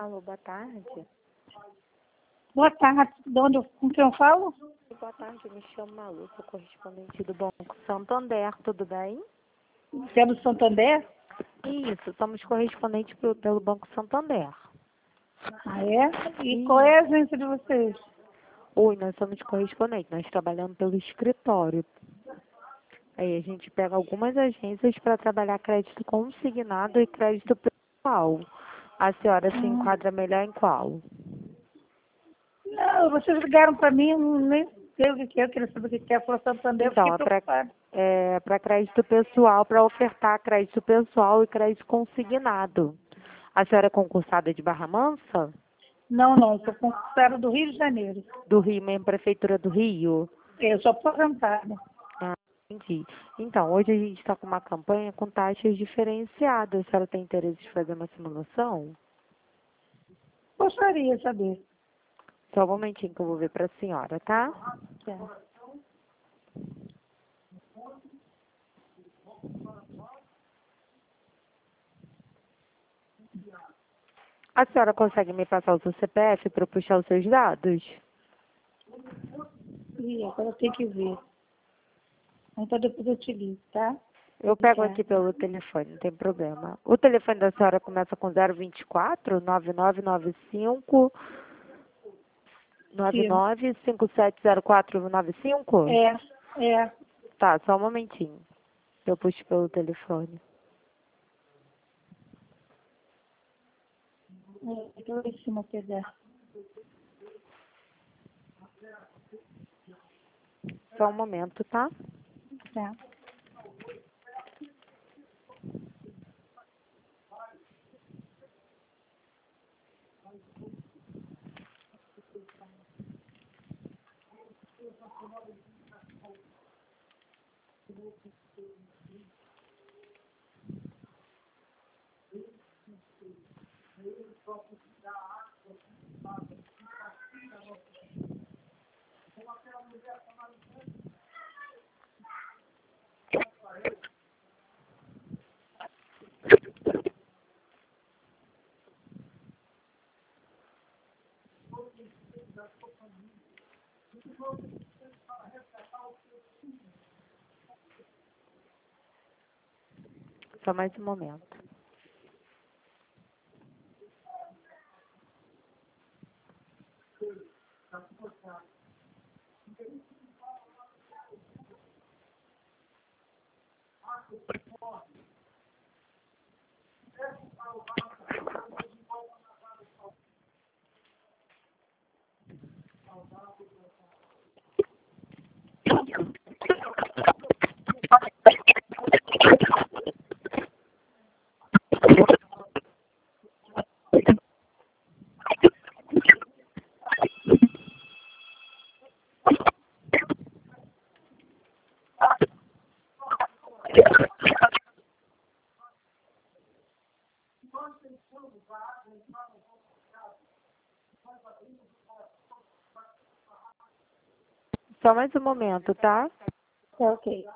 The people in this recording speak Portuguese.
Alô, boa tarde. Boa tarde. Com quem eu falo? Boa tarde, me chamo Malu, sou correspondente do Banco Santander, tudo bem? Você é do Santander? Isso, somos correspondentes pelo Banco Santander. Ah, é? E qual é a agência de vocês? Oi, nós somos correspondentes, nós trabalhamos pelo escritório. Aí a gente pega algumas agências para trabalhar crédito consignado e crédito pessoal. A senhora se enquadra melhor em qual? Não, vocês ligaram para mim, eu nem sei o que é, eu queria saber o que é. Falou Santander, eu Então, fiquei preocupada. é para crédito pessoal, para ofertar crédito pessoal e crédito consignado. A senhora é concursada de Barra Mansa? Não, sou concursada do Rio de Janeiro. Do Rio, mesmo, Prefeitura do Rio? Eu sou aposentada. Ah, entendi. Então, hoje a gente está com uma campanha com taxas diferenciadas. A senhora tem interesse de fazer uma simulação? Gostaria de saber. Só um momentinho que eu vou ver para a senhora, tá? Tá. A senhora consegue me passar o seu CPF para eu puxar os seus dados? Ih, agora eu tenho que ver. Então depois eu te ligo, tá? Eu pego aqui pelo telefone, não tem problema. O telefone da senhora começa com 024 9995 Sim. 99570495? É. Tá, só um momentinho. Eu puxo pelo telefone. Estou em cima pegar. Só um momento, tá? Tá. Só mais um momento. Só mais um momento, tá? Tá, ok.